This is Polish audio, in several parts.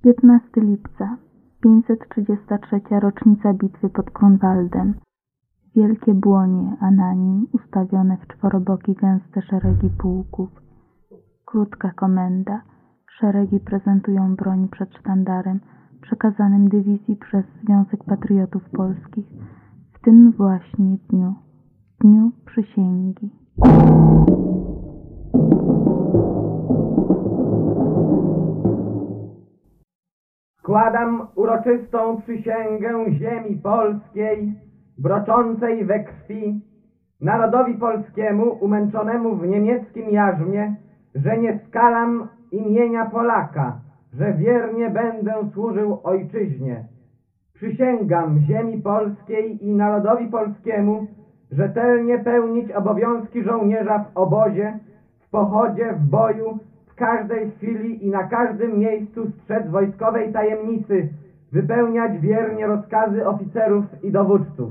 15 lipca, 533. rocznica bitwy pod Grunwaldem. Wielkie błonie, a na nim ustawione w czworoboki gęste szeregi pułków. Krótka komenda. Szeregi prezentują broń przed sztandarem przekazanym dywizji przez Związek Patriotów Polskich w tym właśnie dniu przysięgi. Składam uroczystą przysięgę ziemi polskiej, broczącej we krwi, narodowi polskiemu umęczonemu w niemieckim jarzmie, że nie skalam imienia Polaka, że wiernie będę służył ojczyźnie. Przysięgam ziemi polskiej i narodowi polskiemu rzetelnie pełnić obowiązki żołnierza w obozie, w pochodzie, w boju, w każdej chwili i na każdym miejscu strzec wojskowej tajemnicy, wypełniać wiernie rozkazy oficerów i dowódców.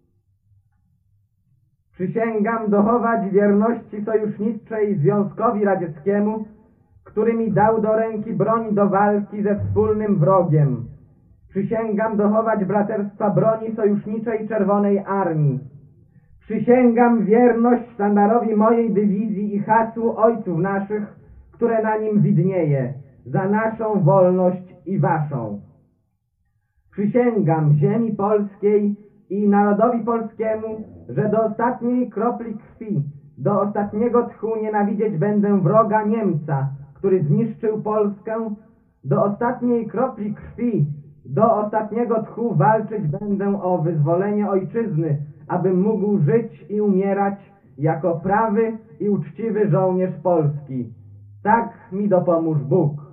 Przysięgam dochować wierności sojuszniczej Związkowi Radzieckiemu, który mi dał do ręki broń do walki ze wspólnym wrogiem. Przysięgam dochować braterstwa broni sojuszniczej Czerwonej Armii. Przysięgam wierność sztandarowi mojej dywizji i hasłu ojców naszych, które na nim widnieje, za naszą wolność i waszą. Przysięgam ziemi polskiej i narodowi polskiemu, że do ostatniej kropli krwi, do ostatniego tchu nienawidzieć będę wroga Niemca, który zniszczył Polskę, do ostatniej kropli krwi, do ostatniego tchu walczyć będę o wyzwolenie ojczyzny, abym mógł żyć i umierać jako prawy i uczciwy żołnierz Polski. Tak mi dopomóż Bóg.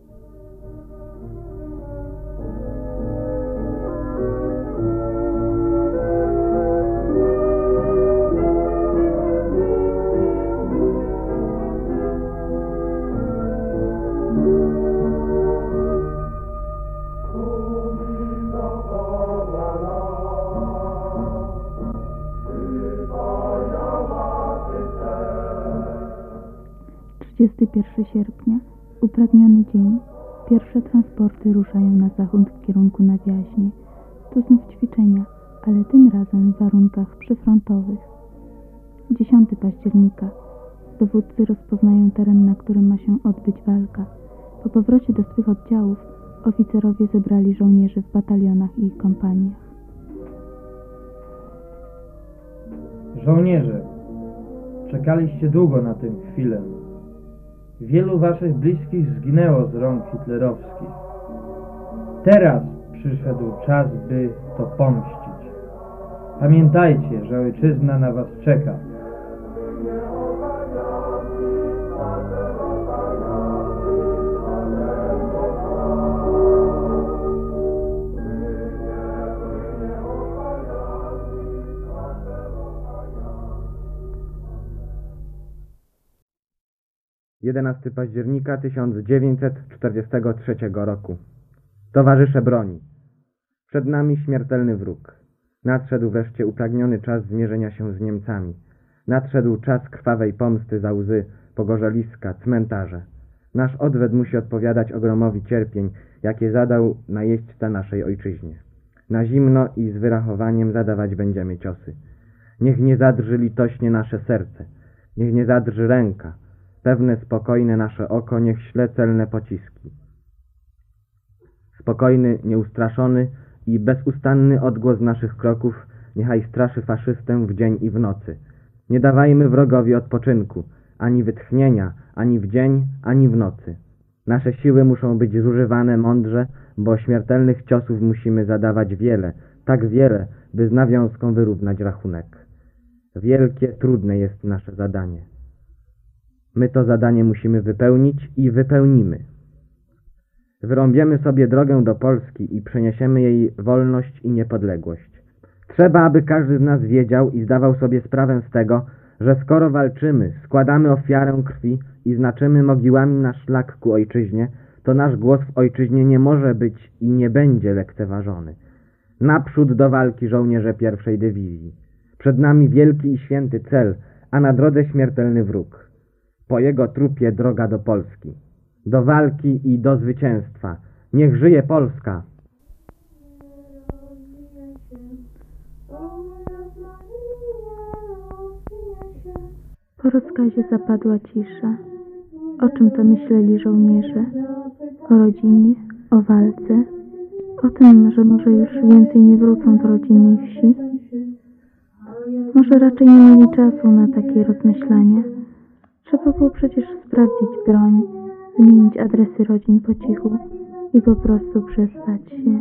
Sierpnia, upragniony dzień. Pierwsze transporty ruszają na zachód w kierunku na Wiaźnie. Tu znów ćwiczenia, ale tym razem w warunkach przyfrontowych. 10 października. Dowódcy rozpoznają teren, na którym ma się odbyć walka. Po powrocie do swych oddziałów oficerowie zebrali żołnierzy w batalionach i kompaniach. Żołnierze, czekaliście długo na tę chwilę. Wielu waszych bliskich zginęło z rąk hitlerowskich. Teraz przyszedł czas, by to pomścić. Pamiętajcie, że ojczyzna na was czeka. Jedenasty października 1943 roku. Towarzysze broni. Przed nami śmiertelny wróg. Nadszedł wreszcie upragniony czas zmierzenia się z Niemcami. Nadszedł czas krwawej pomsty za łzy, pogorzeliska, cmentarze. Nasz odwet musi odpowiadać ogromowi cierpień, jakie zadał najeźdźca naszej ojczyźnie. Na zimno i z wyrachowaniem zadawać będziemy ciosy. Niech nie zadrży litośnie nasze serce. Niech nie zadrży ręka. Pewne spokojne nasze oko niech śle celne pociski. Spokojny, nieustraszony i bezustanny odgłos naszych kroków niechaj straszy faszystę w dzień i w nocy. Nie dawajmy wrogowi odpoczynku, ani wytchnienia, ani w dzień, ani w nocy. Nasze siły muszą być zużywane mądrze, bo śmiertelnych ciosów musimy zadawać wiele, tak wiele, by z nawiązką wyrównać rachunek. Wielkie, trudne jest nasze zadanie. My to zadanie musimy wypełnić i wypełnimy. Wyrąbiemy sobie drogę do Polski i przeniesiemy jej wolność i niepodległość. Trzeba, aby każdy z nas wiedział i zdawał sobie sprawę z tego, że skoro walczymy, składamy ofiarę krwi i znaczymy mogiłami nasz szlak ku ojczyźnie, to nasz głos w ojczyźnie nie może być i nie będzie lekceważony. Naprzód do walki żołnierze pierwszej dywizji. Przed nami wielki i święty cel, a na drodze śmiertelny wróg. Po jego trupie droga do Polski. Do walki i do zwycięstwa. Niech żyje Polska! Po rozkazie zapadła cisza. O czym to myśleli żołnierze? O rodzinie? O walce? O tym, że może już więcej nie wrócą do rodzinnej wsi? Może raczej nie mieli czasu na takie rozmyślania. Trzeba było przecież sprawdzić broń, wymienić adresy rodzin po cichu i po prostu przestać się.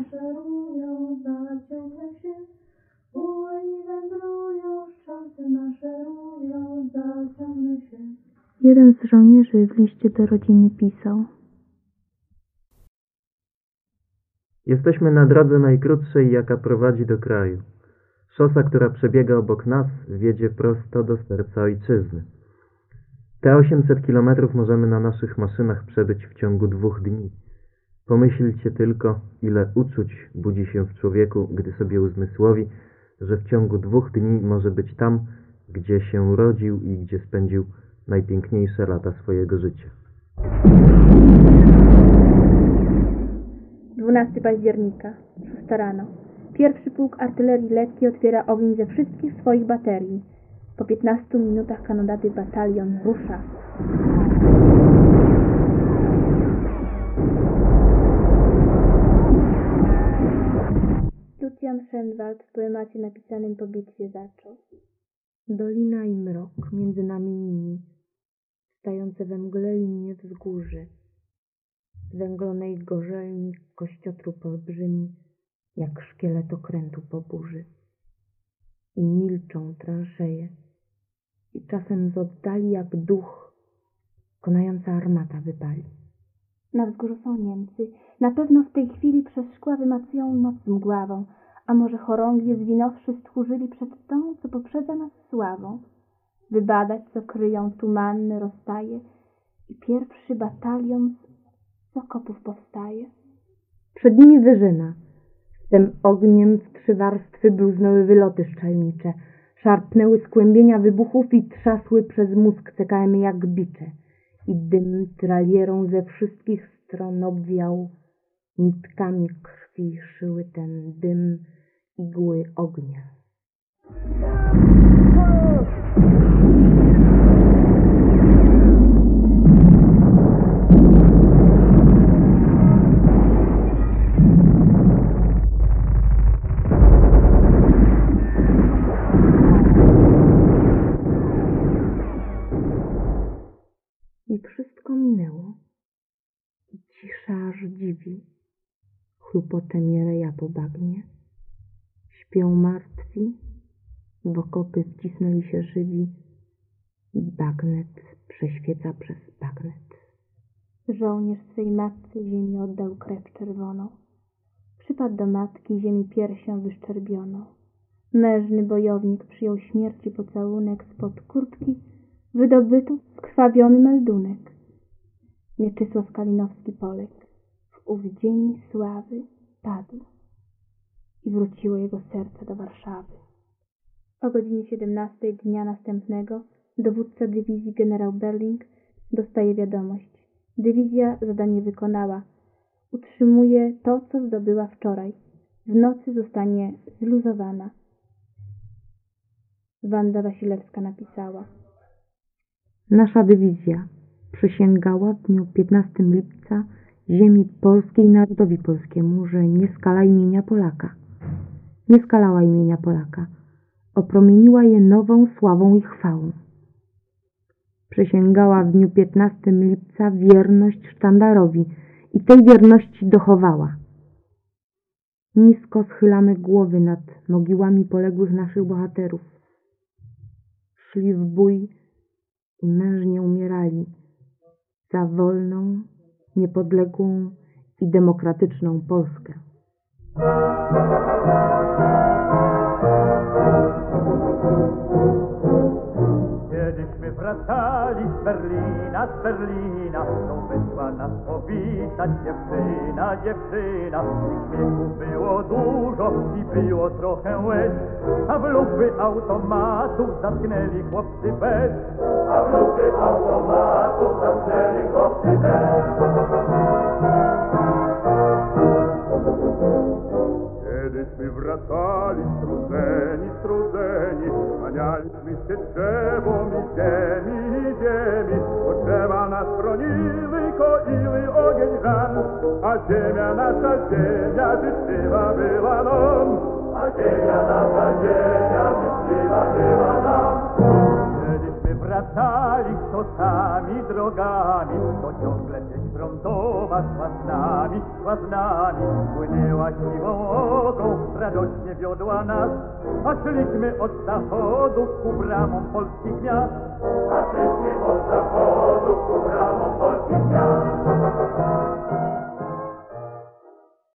Jeden z żołnierzy w liście do rodziny pisał: Jesteśmy na drodze najkrótszej, jaka prowadzi do kraju. Szosa, która przebiega obok nas, wiedzie prosto do serca ojczyzny. Te 800 kilometrów możemy na naszych maszynach przebyć w ciągu 2 dni. Pomyślcie tylko, ile uczuć budzi się w człowieku, gdy sobie uzmysłowi, że w ciągu 2 dni może być tam, gdzie się urodził i gdzie spędził najpiękniejsze lata swojego życia. 12 października, 6 rano. Pierwszy pułk artylerii lekkiej otwiera ogień ze wszystkich swoich baterii. Po 15 minutach kanonady batalion rusza. Lucjan Szenwald w poemacie napisanym po bitwie zaczął: Dolina i mrok, między nami nimi, stające we mgle linie wzgórzy, zwęglonej gorzelni kościotrup olbrzymi, jak szkielet okrętu po burzy. I milczą transzeje, i czasem z oddali jak duch konająca armata wypali. Na wzgórzu są Niemcy. Na pewno w tej chwili przez szkła wymacują noc mgławą, a może chorągwie zwinąwszy stchórzyli przed tą, co poprzedza nas sławą. Wybadać, co kryją tumanne rozstaje i pierwszy batalion z okopów powstaje. Przed nimi wyżyna. Z tym ogniem w 3 warstwy bluznęły wyloty szczelnicze, szarpnęły skłębienia wybuchów i trzasły przez mózg CKM jak bicze. I dym tralierą ze wszystkich stron obwiał, nitkami krwi szyły ten dym igły ognia. I wszystko minęło. I cisza aż dziwi. Chlupocze mieleja po bagnie. Śpią martwi, w okopy wcisnęli się żywi. I bagnet prześwieca przez bagnet. Żołnierz swej matce ziemi oddał krew czerwoną. Przypadł do matki, ziemi piersią wyszczerbioną. Mężny bojownik przyjął śmierci pocałunek spod kurtki, wydobytu skrwawiony meldunek. Mieczysław Kalinowski Polek w ów dzień sławy padł i wróciło jego serce do Warszawy. O godzinie 17 dnia następnego dowódca dywizji generał Berling dostaje wiadomość. Dywizja zadanie wykonała. Utrzymuje to, co zdobyła wczoraj. W nocy zostanie zluzowana. Wanda Wasilewska napisała: Nasza dywizja przysięgała w dniu 15 lipca ziemi polskiej i narodowi polskiemu, że nie skala imienia Polaka. Nie skalała imienia Polaka. Opromieniła je nową sławą i chwałą. Przysięgała w dniu 15 lipca wierność sztandarowi i tej wierności dochowała. Nisko schylamy głowy nad mogiłami poległych naszych bohaterów. Szli w bój i mężnie umierali za wolną, niepodległą i demokratyczną Polskę. Kiedyśmy wracali z Berlina, to wyszła nas powitać dziewczyna. I śmiechu było dużo i było trochę łez, a w lupy automatów zatknęli chłopcy bez. ziemi, bo drzewa nas chroniły, koiły ogień ran, a ziemia nasza ziemia życzliwa była nam, a ziemia nasza ziemia życzliwa była nam. Kiedyśmy wracali szosami, drogami, to ciągle sieć frontowa szła z nami, płynęła siwą ogą, radośnie wiodła nas, a szliśmy od zachodu ku bramom polskich miast. A szliśmy od